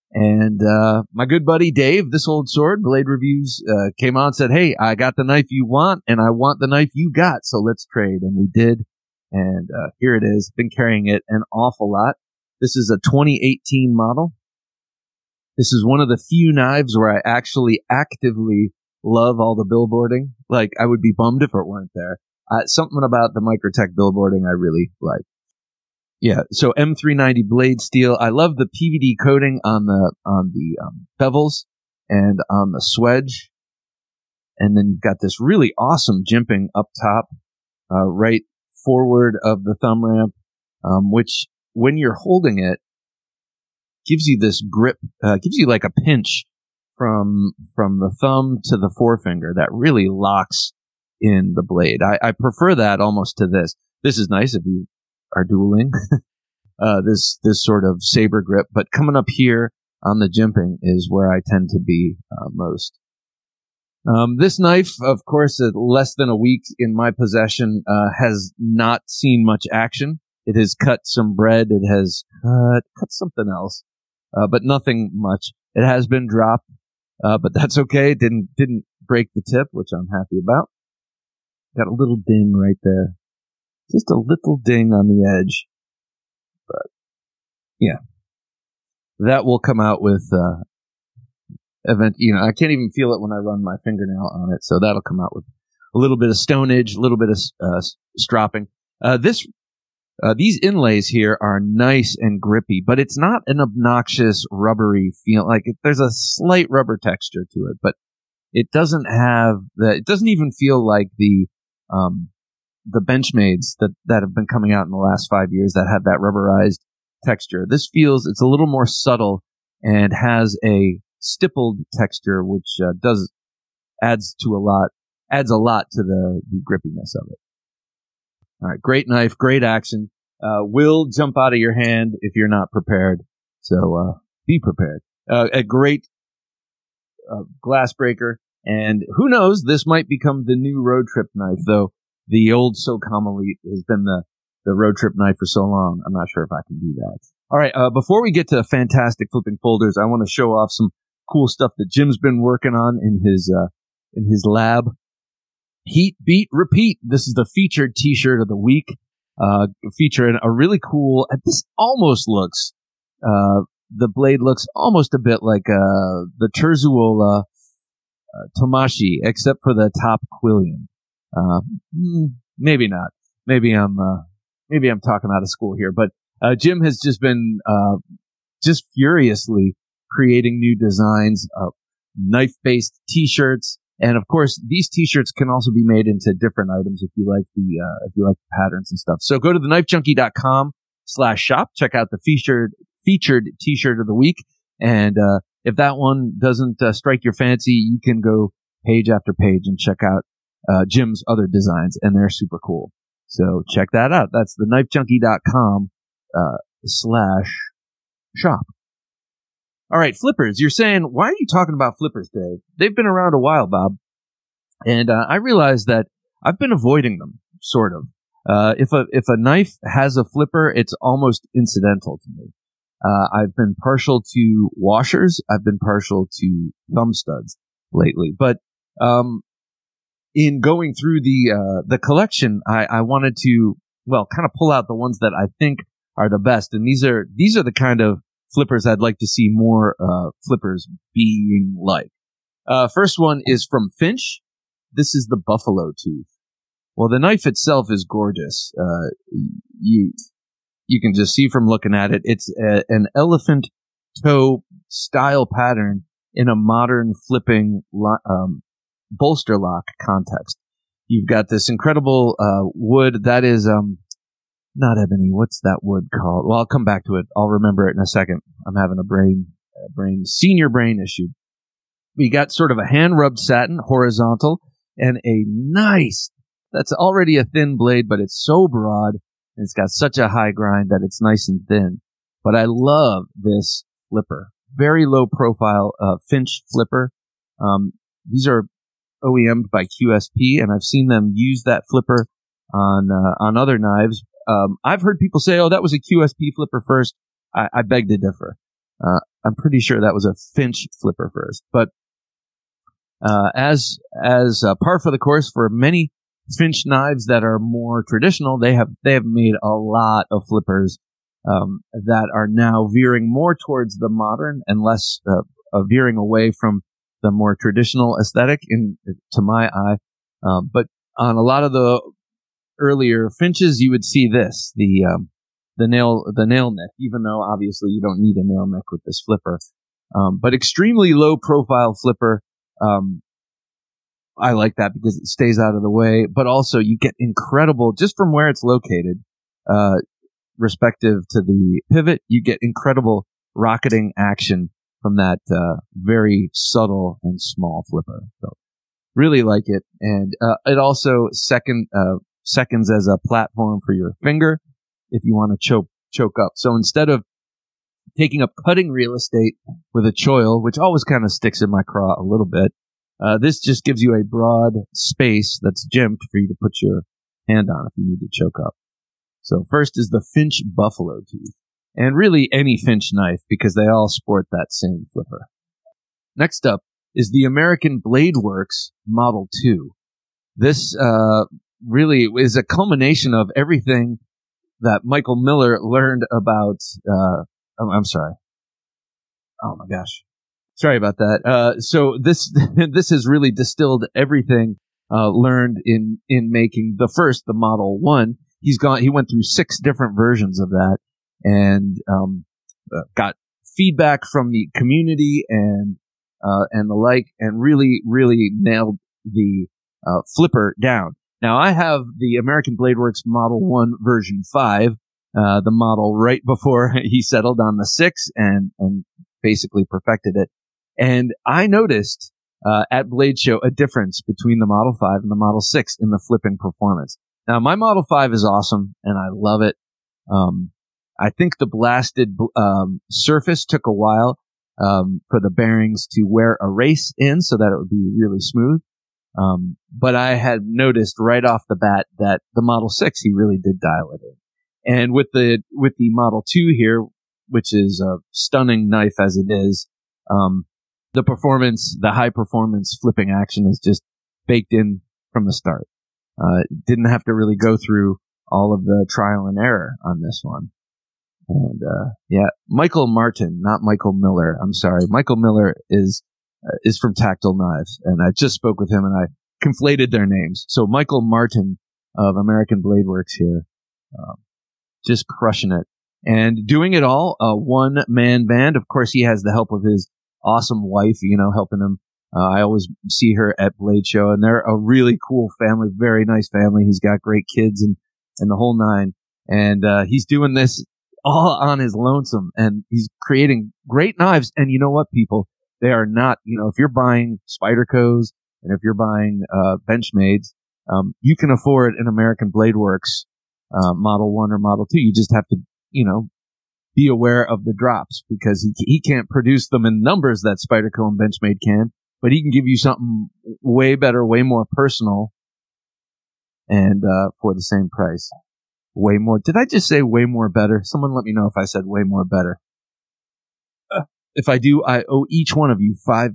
And my good buddy Dave, This Old Sword, Blade Reviews, came on and said, hey, I got the knife you want, and I want the knife you got, so let's trade. And we did. And here it is. Been carrying it an awful lot. This is a 2018 model. This is one of the few knives where I actually actively love all the billboarding. Like, I would be bummed if it weren't there. Something about the Microtech billboarding I really like. Yeah, so M390 blade steel. I love the PVD coating on the bevels and on the swedge. And then you've got this really awesome jimping up top, right forward of the thumb ramp, which when you're holding it, gives you this grip, gives you like a pinch from the thumb to the forefinger that really locks in the blade. I prefer that almost to this. This is nice if you are dueling, this sort of saber grip, but coming up here on the jimping is where I tend to be most. This knife, of course, less than a week in my possession, has not seen much action. It has cut some bread. It has cut something else, but nothing much. It has been dropped, but that's okay. It didn't break the tip, which I'm happy about. Got a little ding right there. Just a little ding on the edge. But, yeah. That will come out with, I can't even feel it when I run my fingernail on it, so that'll come out with a little bit of stonage, a little bit of stropping. These inlays here are nice and grippy, but it's not an obnoxious rubbery feel. Like, there's a slight rubber texture to it, but it doesn't even feel like the Benchmades that have been coming out in the last 5 years that have that rubberized texture. This it's a little more subtle and has a stippled texture, which adds a lot to the grippiness of it. All right, great knife, great action. Will jump out of your hand if you're not prepared. So be prepared. A great glass breaker, and who knows, this might become the new road trip knife, though. The old SOCOM Elite has been the road trip knife for so long. I'm not sure if I can do that. All right, before we get to fantastic flipping folders, I want to show off some cool stuff that Jim's been working on in his lab. Heat, Beat, Repeat. This is the featured T-shirt of the week, featuring a really cool. This almost looks. The blade looks almost a bit like the Terzuola Tomashi, except for the top quillion. Maybe not. Maybe I'm talking out of school here, but Jim has just been just furiously creating new designs of knife-based T-shirts, and of course, these T-shirts can also be made into different items if you like the patterns and stuff. So go to theknifejunkie.com/shop, check out the featured T-shirt of the week, and if that one doesn't strike your fancy, you can go page after page and check out Jim's other designs, and they're super cool. So check that out. That's theknifejunkie.com/shop. All right, flippers. You're saying, why are you talking about flippers, Dave? They've been around a while, Bob. And I realized that I've been avoiding them, sort of. If a knife has a flipper, it's almost incidental to me. I've been partial to washers. I've been partial to thumb studs lately. But in going through the collection, I wanted to, kind of pull out the ones that I think are the best. And these are the kind of flippers I'd like to see more flippers being like. First one is from Finch. This is the Buffalo Tooth. Well, the knife itself is gorgeous. You can just see from looking at it, it's an elephant toe style pattern in a modern flipping bolster lock context. You've got this incredible wood that is not ebony. What's that wood called? Well, I'll come back to it. I'll remember it in a second. I'm having a senior brain issue. We got sort of a hand-rubbed satin, horizontal, and a nice, that's already a thin blade, but it's so broad, and it's got such a high grind that it's nice and thin. But I love this flipper. Very low profile Finch flipper. These are OEM'd by QSP, and I've seen them use that flipper on other knives. I've heard people say, "Oh, that was a QSP flipper first." I beg to differ. I'm pretty sure that was a Finch flipper first. But as par for the course for many Finch knives that are more traditional, they have made a lot of flippers that are now veering more towards the modern and less veering away from the more traditional aesthetic to my eye. But on a lot of the earlier Finches, you would see this, the nail neck, even though obviously you don't need a nail neck with this flipper. But extremely low profile flipper. I like that because it stays out of the way, but also you get incredible, just from where it's located, respective to the pivot, you get incredible rocketing action from that very subtle and small flipper. So really like it. And it also seconds as a platform for your finger if you want to choke up. So instead of taking up cutting real estate with a choil, which always kind of sticks in my craw a little bit, this just gives you a broad space that's gemmed for you to put your hand on if you need to choke up. So first is the Finch Buffalo Tooth, and really any Finch knife because they all sport that same flipper. Next up is the American Blade Works Model 2. This really is a culmination of everything that Michael Miller learned about. I'm sorry. Oh my gosh. Sorry about that. So this has really distilled everything learned in making the Model 1. He went through 6 different versions of that and got feedback from the community and the like, and really nailed the flipper down. Now I have the American Blade Works Model 1 version 5, the model right before he settled on the 6 and basically perfected it. And I noticed at Blade Show a difference between the Model 5 and the Model 6 in the flipping performance. Now, my Model 5 is awesome, and I love it. I think the blasted surface took a while for the bearings to wear a race in so that it would be really smooth. But I had noticed right off the bat that the Model 6, he really did dial it in. And with the Model 2 here, which is a stunning knife as it is, the performance, the high performance flipping action is just baked in from the start. Didn't have to really go through all of the trial and error on this one. And, Michael Martin, not Michael Miller. I'm sorry. Michael Miller is from Tactile Knives, and I just spoke with him and I conflated their names. So Michael Martin of American Blade Works here, just crushing it and doing it all, a one-man band. Of course, he has the help of his awesome wife, helping him. I always see her at Blade Show, and they're a really cool family, very nice family. He's got great kids and the whole nine. And he's doing this all on his lonesome, and he's creating great knives. And you know what, people? They are not, if you're buying Spydercos and if you're buying Benchmades, you can afford an American Blade Works Model 1 or Model 2. You just have to, be aware of the drops because he can't produce them in numbers that Spyderco and Benchmade can, but he can give you something way better, way more personal, and for the same price. Way more. Did I just say way more better? Someone let me know if I said way more better. If I do, I owe each one of you $5.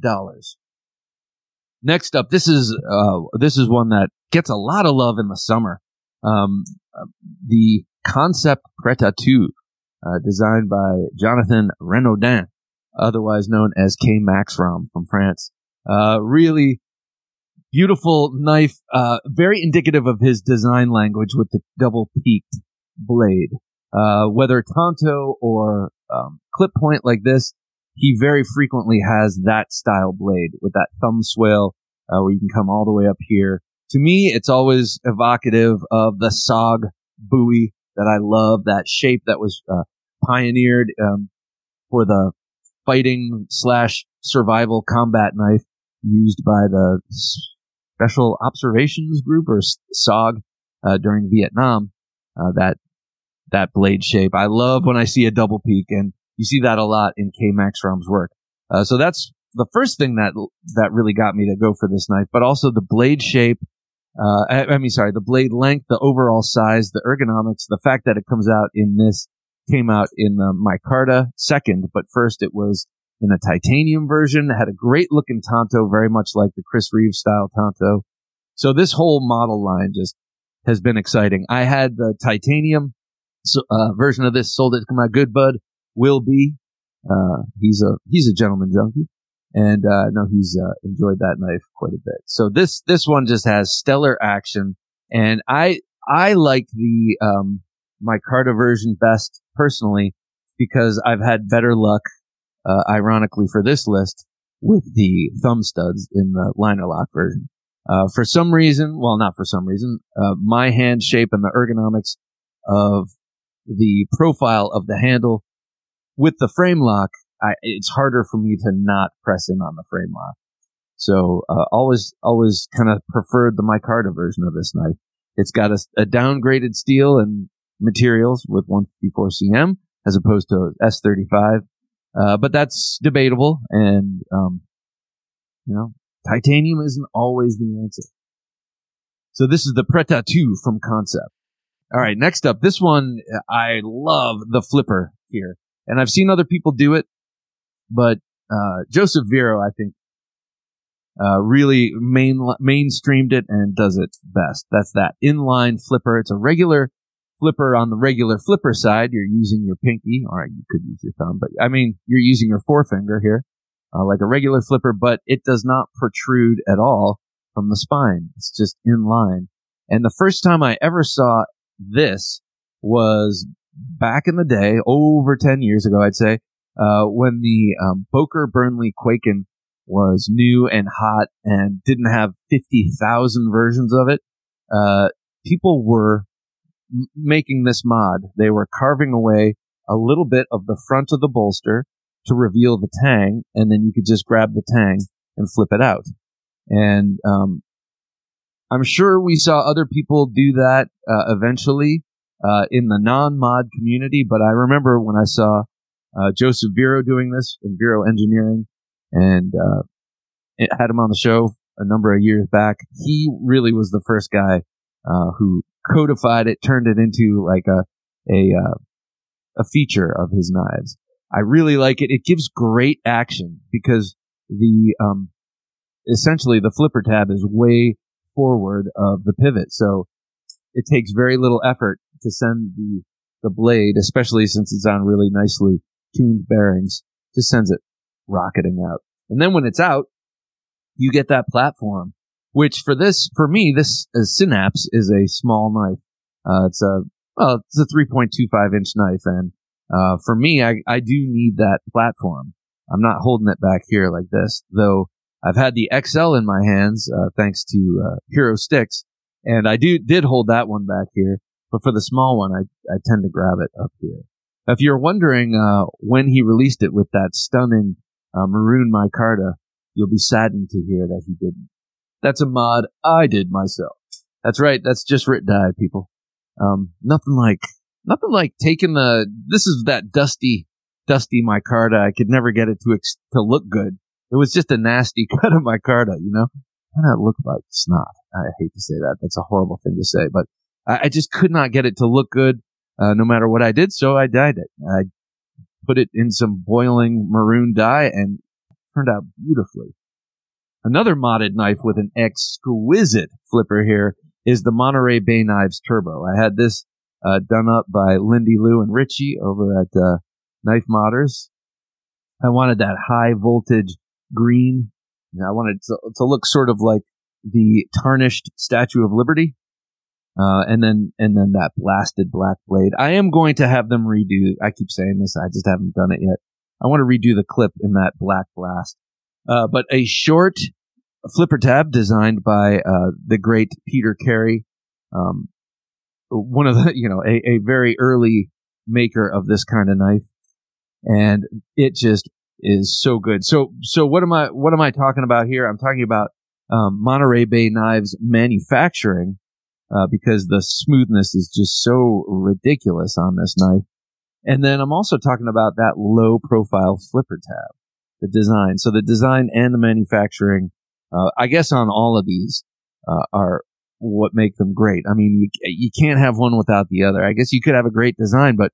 Next up, this is one that gets a lot of love in the summer. The Concept Prêt-à-Tout, designed by Jonathan Renaudin, otherwise known as K. Maxrom from France. Really beautiful knife, very indicative of his design language with the double peaked blade. Whether tanto or clip point like this, he very frequently has that style blade with that thumb swale where you can come all the way up here. To me, it's always evocative of the SOG buoy that I love, that shape that was pioneered for the fighting / survival combat knife used by the Special Observations Group or SOG during Vietnam. That blade shape. I love when I see a double peak, and you see that a lot in K. Maxrom's work. So that's the first thing that really got me to go for this knife, but also the blade shape. The blade length, the overall size, the ergonomics, the fact that it comes out in this came out in the micarta second, but first it was in a titanium version. It had a great looking Tonto, very much like the Chris Reeves style Tonto. So this whole model line just has been exciting. I had the titanium version of this, sold it to my good bud, Will B. He's a gentleman junkie. And, no, he's, enjoyed that knife quite a bit. So this one just has stellar action. And I like the, micarta version best personally because I've had better luck, ironically for this list, with the thumb studs in the liner lock version. For some reason, well, not for some reason, my hand shape and the ergonomics of the profile of the handle with the frame lock, it's harder for me to not press in on the frame lock. So, always kind of preferred the micarta version of this knife. It's got a downgraded steel and materials with 154 cm as opposed to S35. But that's debatable. And, titanium isn't always the answer. So this is the Preta 2 from Concept. All right. Next up, this one, I love the flipper here. And I've seen other people do it, but, Joseph Vero, I think, really mainstreamed it and does it best. That's that inline flipper. It's a regular flipper on the regular flipper side. You're using your pinky, or you could use your thumb, but I mean, you're using your forefinger here, like a regular flipper, but it does not protrude at all from the spine. It's just in line. And the first time I ever saw this was back in the day, over 10 years ago, I'd say, when the Boker Burnley Quaken was new and hot and didn't have 50,000 versions of it. People were making this mod. They were carving away a little bit of the front of the bolster to reveal the tang, and then you could just grab the tang and flip it out. And I'm sure we saw other people do that eventually in the non-mod community, but I remember when I saw Joseph Vero doing this in Vero Engineering, and it had him on the show a number of years back. He really was the first guy who codified it, turned it into like a feature of his knives. I really like it. It gives great action because the essentially the flipper tab is way forward of the pivot, so it takes very little effort to send the blade, especially since it's on really nicely tuned bearings, just sends it rocketing out. And then when it's out, you get that platform, which for me, this Synapse is a small knife. It's a 3.25 inch knife. And, for me, I do need that platform. I'm not holding it back here like this, though I've had the XL in my hands, thanks to, Hero Sticks. And I did hold that one back here. But for the small one, I tend to grab it up here. If you're wondering, when he released it with that stunning, maroon micarta, you'll be saddened to hear that he didn't. That's a mod I did myself. That's right. That's just Rit Dye, people. Nothing like taking this is that dusty micarta. I could never get it to look good. It was just a nasty cut of micarta, you know? Kind of looked like snot. I hate to say that. That's a horrible thing to say, but I just could not get it to look good, no matter what I did. So I dyed it. I put it in some boiling maroon dye and turned out beautifully. Another modded knife with an exquisite flipper here is the Monterey Bay Knives Turbo. I had this done up by Lindy Lou and Richie over at Knife Modders. I wanted that high voltage green. I wanted to look sort of like the tarnished Statue of Liberty. And then that blasted black blade. I am going to have them redo. I keep saying this. I just haven't done it yet. I want to redo the clip in that black blast. But a short flipper tab designed by, the great Peter Carey. One of the, a very early maker of this kind of knife. And it just is so good. So what am I talking about here? I'm talking about, Monterey Bay Knives manufacturing. Because the smoothness is just so ridiculous on this knife. And then I'm also talking about that low profile flipper tab, the design. So the design and the manufacturing, I guess on all of these, are what make them great. I mean, you can't have one without the other. I guess you could have a great design, but,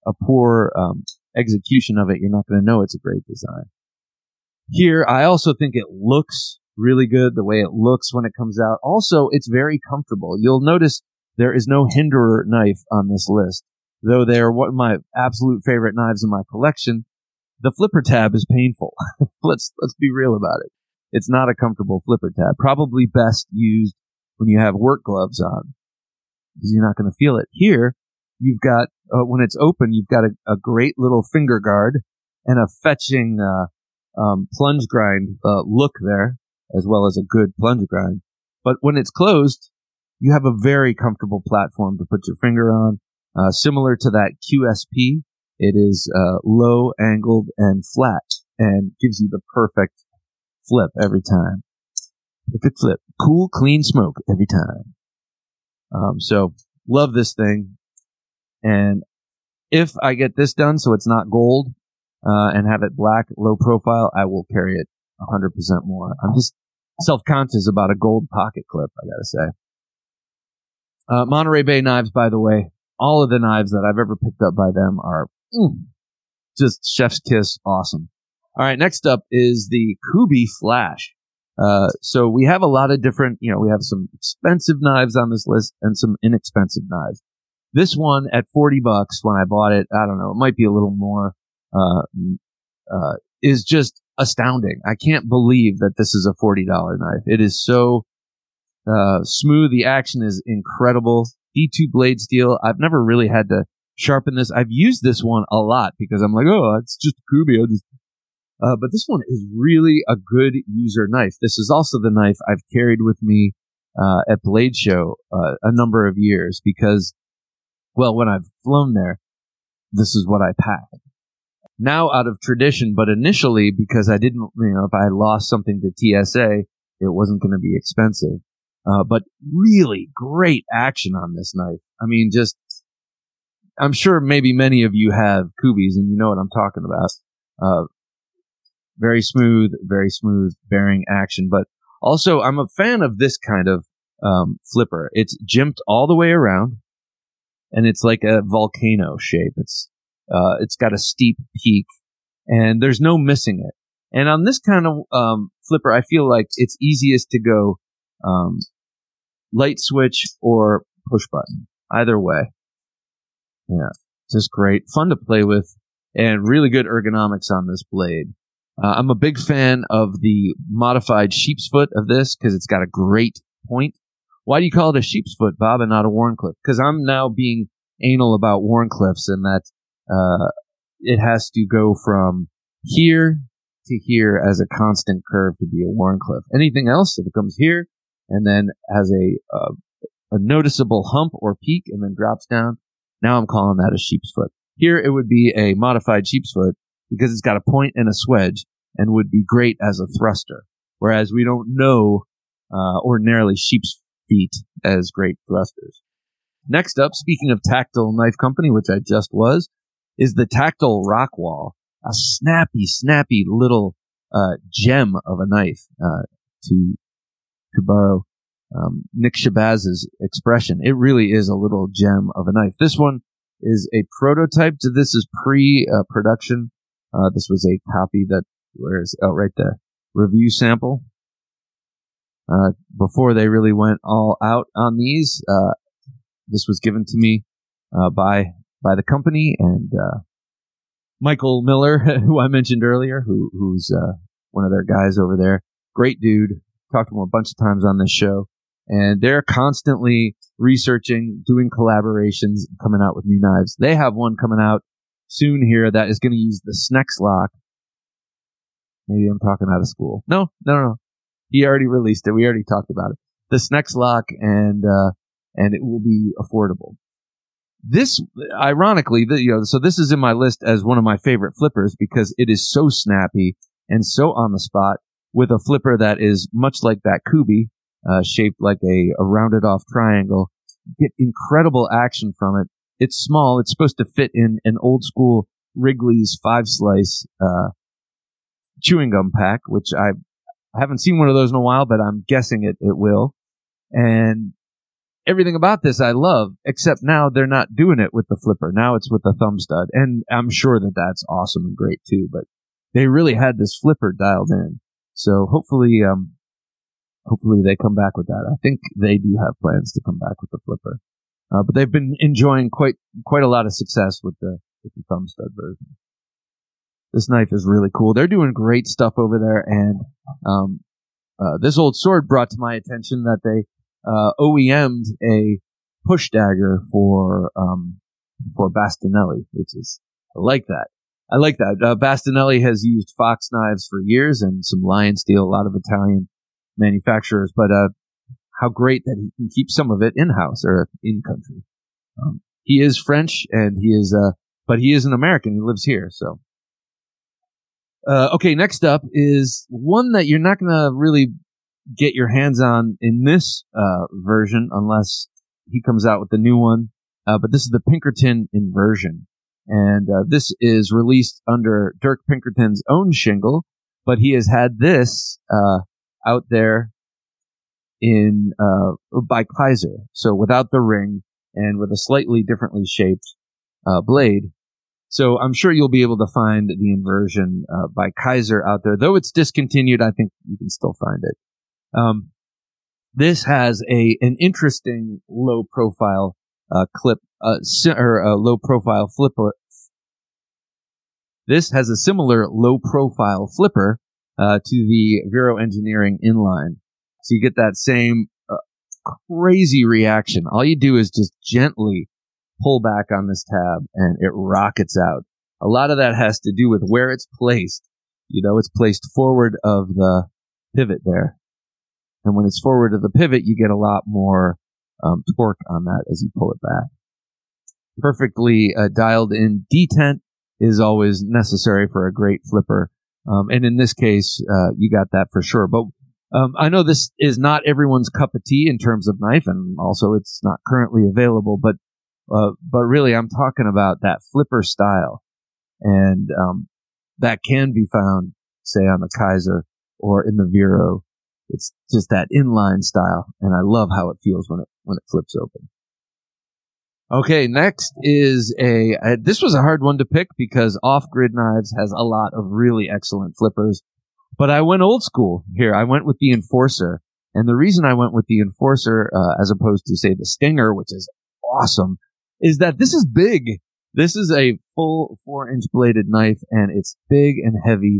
a poor execution of it, you're not going to know it's a great design. Here, I also think it looks really good, the way it looks when it comes out. Also, it's very comfortable. You'll notice there is no Hinderer knife on this list, though they are one of my absolute favorite knives in my collection. The flipper tab is painful. Let's be real about it. It's not a comfortable flipper tab. Probably best used when you have work gloves on, because you're not going to feel it. Here, you've got, when it's open, you've got a great little finger guard and a fetching plunge grind look there, as well as a good plunge grind. But when it's closed, you have a very comfortable platform to put your finger on, similar to that QSP. It is low, angled, and flat, and gives you the perfect flip every time. Perfect flip. Cool, clean smoke every time. So, love this thing. And if I get this done so it's not gold, and have it black, low profile, I will carry it 100% more. I'm just self-conscious about a gold pocket clip, I gotta say. Monterey Bay Knives, by the way, all of the knives that I've ever picked up by them are just chef's kiss awesome. All right, next up is the Kubey Flash. So we have a lot of different, we have some expensive knives on this list and some inexpensive knives. This one at $40 when I bought it, I don't know, it might be a little more, is just astounding. I can't believe that this is a $40 knife. It is so smooth. The action is incredible. D2 blade steel. I've never really had to sharpen this. I've used this one a lot because I'm like, oh, it's just a Kubey. But this one is really a good user knife. This is also the knife I've carried with me at Blade Show a number of years because, well, when I've flown there, this is what I pack. Now out of tradition, but initially because I didn't, if I lost something to TSA, it wasn't going to be expensive. But really great action on this knife. I mean, I'm sure maybe many of you have Kubeys and you know what I'm talking about. Very smooth bearing action. But also I'm a fan of this kind of, flipper. It's jimped all the way around and it's like a volcano shape. It's got a steep peak and there's no missing it. And on this kind of, flipper, I feel like it's easiest to go, light switch or push button. Either way. Yeah. Just great. Fun to play with and really good ergonomics on this blade. I'm a big fan of the modified sheep's foot of this because it's got a great point. Why do you call it a sheep's foot, Bob, and not a Wharncliffe? Because I'm now being anal about Wharncliffes and that it has to go from here to here as a constant curve to be a Wharncliffe. Anything else, if it comes here and then has a noticeable hump or peak and then drops down, now I'm calling that a sheep's foot. Here it would be a modified sheep's foot because it's got a point and a swedge and would be great as a thruster. Whereas we don't know ordinarily sheep's feet as great thrusters. Next up, speaking of Tactile Knife Company, which I just was, is the Tactile Rockwall, a snappy little gem of a knife, to borrow Nick Shabazz's expression. It really is a little gem of a knife. This one is a prototype. So this is pre-production. This was a copy that, right there, review sample. Before they really went all out on these, this was given to me by the company, and Michael Miller, who I mentioned earlier, who's one of their guys over there. Great dude. Talked to him a bunch of times on this show. And they're constantly researching, doing collaborations, coming out with new knives. They have one coming out soon here that is going to use the Snex lock. Maybe I'm talking out of school. No. He already released it. We already talked about it. The Snex lock, and it will be affordable. This, ironically, so this is in my list as one of my favorite flippers because it is so snappy and so on the spot with a flipper that is much like that Kubey, shaped like a rounded off triangle. You get incredible action from it. It's small. It's supposed to fit in an old school Wrigley's 5-slice, chewing gum pack, which I haven't seen one of those in a while, but I'm guessing it will. And everything about this I love, except now they're not doing it with the flipper. Now it's with the thumb stud. And I'm sure that that's awesome and great too, but they really had this flipper dialed in. So hopefully they come back with that. I think they do have plans to come back with the flipper. But they've been enjoying quite a lot of success with the thumb stud version. This knife is really cool. They're doing great stuff over there, and this old sword brought to my attention that they OEM'd a push dagger for Bastinelli, which is I like that. Bastinelli has used Fox knives for years and some Lion Steel, a lot of Italian manufacturers, but how great that he can keep some of it in-house or in-country. He is French, and but he is an American. He lives here, so. Okay, next up is one that you're not going to really get your hands on in this version unless he comes out with the new one. But this is the Pinkerton Inversion. And this is released under Dirk Pinkerton's own shingle, but he has had this out there by Kaiser. So without the ring and with a slightly differently shaped blade. So I'm sure you'll be able to find the Inversion by Kaiser out there. Though it's discontinued, I think you can still find it. This has an interesting low-profile clip, or a low-profile flipper. This has a similar low-profile flipper to the Vero Engineering Inline. So you get that same crazy reaction. All you do is just gently pull back on this tab and it rockets out. A lot of that has to do with where it's placed. You know, it's placed forward of the pivot there. And when it's forward of the pivot, you get a lot more torque on that as you pull it back. Perfectly dialed in detent is always necessary for a great flipper. And in this case, you got that for sure. But I know this is not everyone's cup of tea in terms of knife, and also it's not currently available, but really I'm talking about that flipper style. And that can be found, say, on the Kaiser or in the Vero. It's just that inline style, and I love how it feels when it flips open. Okay, next is this was a hard one to pick because Off-Grid Knives has a lot of really excellent flippers, but I went old school here. I went with the Enforcer, and the reason I went with the Enforcer as opposed to, say, the Stinger, which is awesome, is that this is big. This is a full 4-inch bladed knife, and it's big and heavy.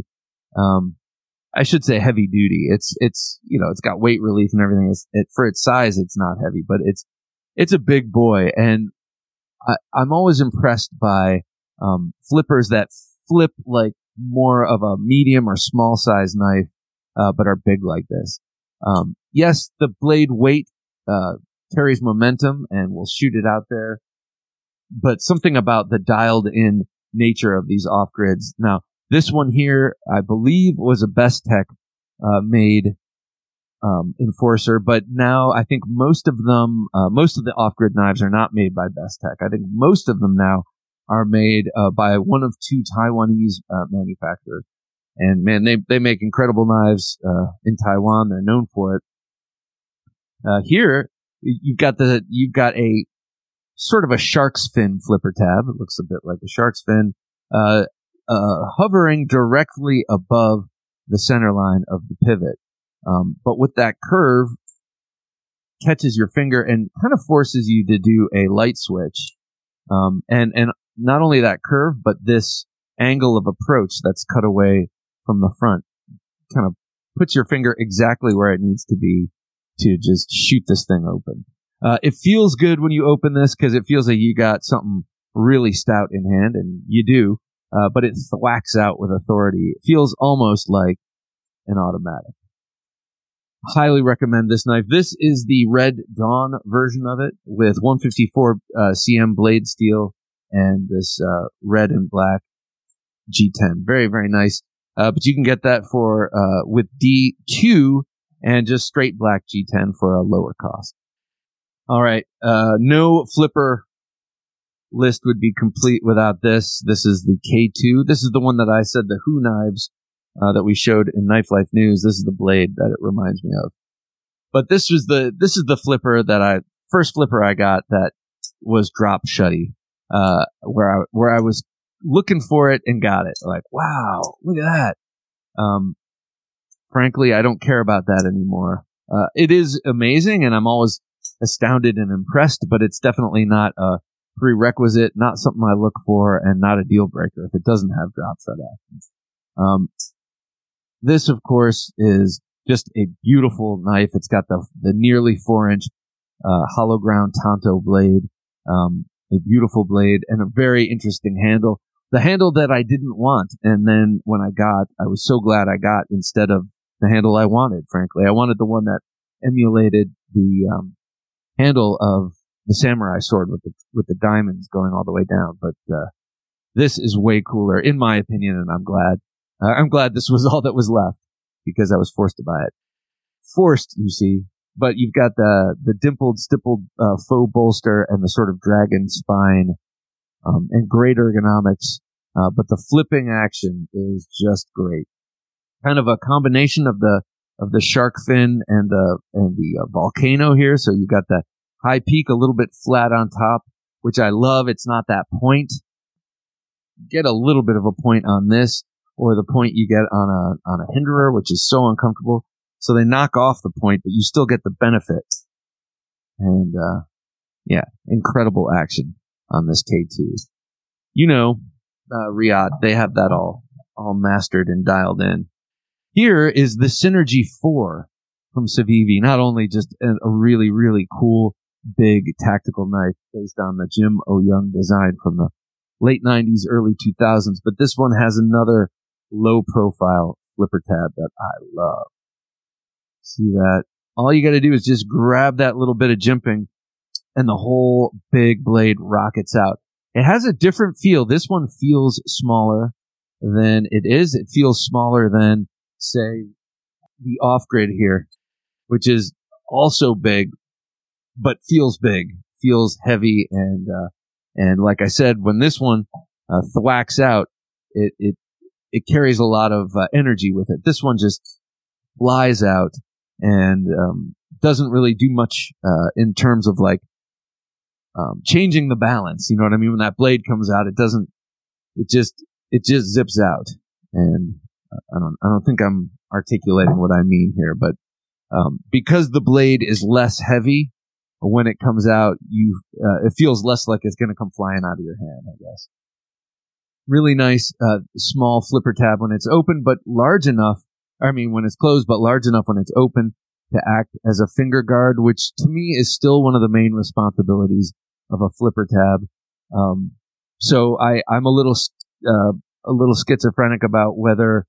I should say heavy duty. It's got weight relief and everything. For its size, it's not heavy, but it's a big boy. And I'm always impressed by, flippers that flip like more of a medium or small size knife, but are big like this. Yes, the blade weight, carries momentum and will shoot it out there, but something about the dialed in nature of these off-grids. Now, this one here, I believe, was a Bestech made Enforcer, but now I think most of the off-grid knives are not made by Bestech. I think most of them now are made by one of two Taiwanese manufacturers. And man, they make incredible knives in Taiwan. They're known for it. Here, you've got a sort of a shark's fin flipper tab. It looks a bit like a shark's fin. Hovering directly above the center line of the pivot. But with that curve, catches your finger and kind of forces you to do a light switch. And not only that curve, but this angle of approach that's cut away from the front kind of puts your finger exactly where it needs to be to just shoot this thing open. It feels good when you open this because it feels like you got something really stout in hand, and you do. But it thwacks out with authority. It feels almost like an automatic. Highly recommend this knife. This is the Red Dawn version of it with 154 cm blade steel and this red and black G10. Very, very nice. But you can get that for with D2 and just straight black G10 for a lower cost. All right. No flipper list would be complete without this. This is the K2. This is the one that I said, the Who knives that we showed in Knife Life News. This is the blade that it reminds me of. But this is the flipper that I first flipper I got that was drop shutty, where I was looking for it and got it. Like, wow, look at that. Frankly, I don't care about that anymore. It is amazing, and I'm always astounded and impressed, but it's definitely not a prerequisite, not something I look for, and not a deal breaker if it doesn't have drop shut action. This, of course, is just a beautiful knife. It's got the nearly 4-inch hollow ground Tanto blade, a beautiful blade, and a very interesting handle. The handle that I didn't want, and then when I was so glad I got instead of the handle I wanted, frankly. I wanted the one that emulated the handle of the samurai sword with the diamonds going all the way down. But this is way cooler, in my opinion, and I'm glad. I'm glad this was all that was left because I was forced to buy it. Forced, you see. But you've got the dimpled, stippled faux bolster and the sort of dragon spine and great ergonomics. But the flipping action is just great. Kind of a combination of the shark fin and the volcano here. So you got the high peak, a little bit flat on top, which I love. It's not that point. Get a little bit of a point on this, or the point you get on a hinderer, which is so uncomfortable. So they knock off the point, but you still get the benefit. And incredible action on this K2. You know, Riyadh, they have that all mastered and dialed in. Here is the Synergy 4 from Civivi. Not only just a really, really cool, big tactical knife based on the Jim O'Young design from the late 90s, early 2000s, but this one has another low-profile flipper tab that I love. See that? All you got to do is just grab that little bit of jimping, and the whole big blade rockets out. It has a different feel. This one feels smaller than it is. It feels smaller than, say, the off-grid here, which is also big, but feels big, feels heavy, and like I said, when this one thwacks out, it carries a lot of energy with it. This one just flies out and doesn't really do much in terms of like changing the balance. You know what I mean? When that blade comes out, it just zips out. And I don't think I'm articulating what I mean here, but because the blade is less heavy, when it comes out, it feels less like it's going to come flying out of your hand, I guess. Really nice, small flipper tab when it's open, but large enough. I mean, when it's closed, but large enough when it's open to act as a finger guard, which to me is still one of the main responsibilities of a flipper tab. So I'm a little schizophrenic about whether,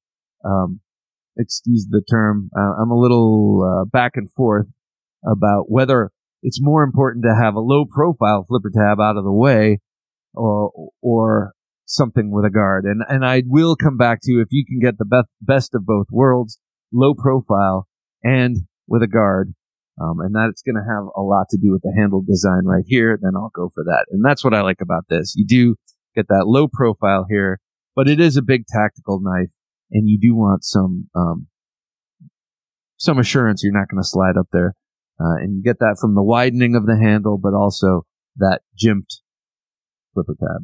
excuse the term, I'm a little back and forth about whether it's more important to have a low profile flipper tab out of the way or something with a guard. And I will come back to, if you can get the best of both worlds, low profile and with a guard, and that's going to have a lot to do with the handle design right here, then I'll go for that. And that's what I like about this. You do get that low profile here, but it is a big tactical knife, and you do want some assurance you're not going to slide up there. And you get that from the widening of the handle, but also that jimped flipper tab.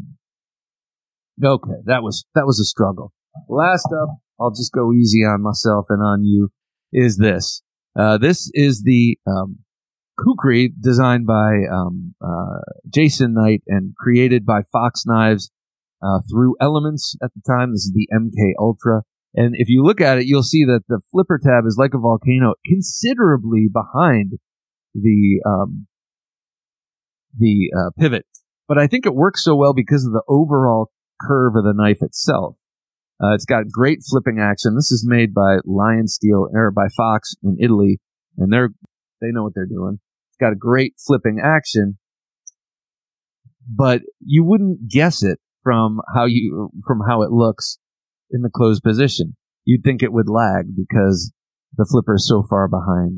Okay, that was a struggle. Last up, I'll just go easy on myself and on you, is this. This is the Kukri, designed by Jason Knight and created by Fox Knives through Elements at the time. This is the MK Ultra. And if you look at it, you'll see that the flipper tab is like a volcano, considerably behind the pivot. But I think it works so well because of the overall curve of the knife itself. It's got great flipping action. This is made by Lion Steel, or by Fox in Italy, and they know what they're doing. It's got a great flipping action, but you wouldn't guess it from how it looks in the closed position. You'd think it would lag because the flipper is so far behind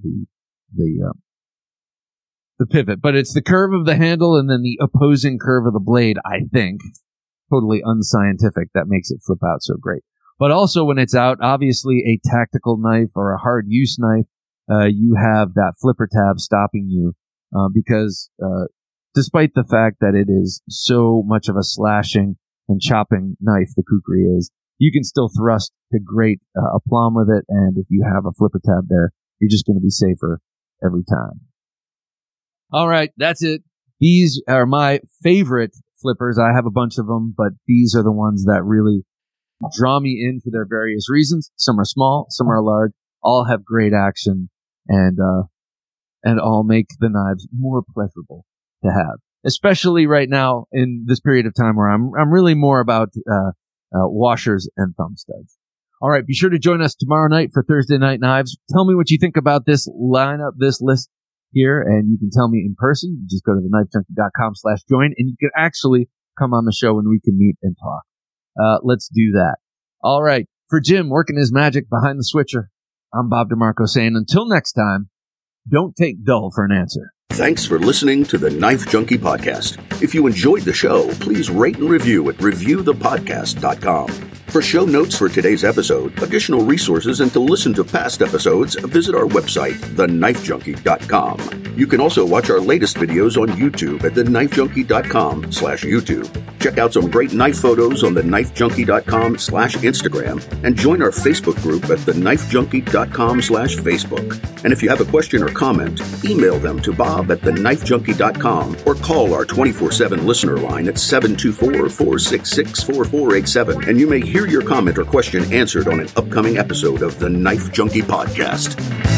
the pivot. But it's the curve of the handle and then the opposing curve of the blade, I think, totally unscientific, that makes it flip out so great. But also when it's out, obviously a tactical knife or a hard use knife, you have that flipper tab stopping you because despite the fact that it is so much of a slashing and chopping knife, the kukri is, you can still thrust to great aplomb with it, and if you have a flipper tab there, you're just going to be safer every time. All right, that's it. These are my favorite flippers. I have a bunch of them, but these are the ones that really draw me in for their various reasons. Some are small, some are large, all have great action, and all make the knives more pleasurable to have. Especially right now in this period of time where I'm really more about washers and thumb studs. All right, be sure to join us tomorrow night for Thursday Night Knives. Tell me what you think about this lineup, this list here, and you can tell me in person. You just go to thenifejunkie.com/join, and you can actually come on the show and we can meet and talk. Let's do that. All right, for Jim working his magic behind the switcher, I'm Bob DeMarco saying until next time, don't take dull for an answer. Thanks for listening to the Knife Junkie Podcast. If you enjoyed the show, please rate and review at reviewthepodcast.com. For show notes for today's episode, additional resources, and to listen to past episodes, visit our website, thenifejunkie.com. You can also watch our latest videos on YouTube at thenifejunkie.com/YouTube. Check out some great knife photos on thenifejunkie.com/Instagram and join our Facebook group at thenifejunkie.com/Facebook. And if you have a question or comment, email them to bob@thenifejunkie.com or call our 24/7 listener line at 724-466-4487, and you may hear your comment or question answered on an upcoming episode of the Knife Junkie Podcast.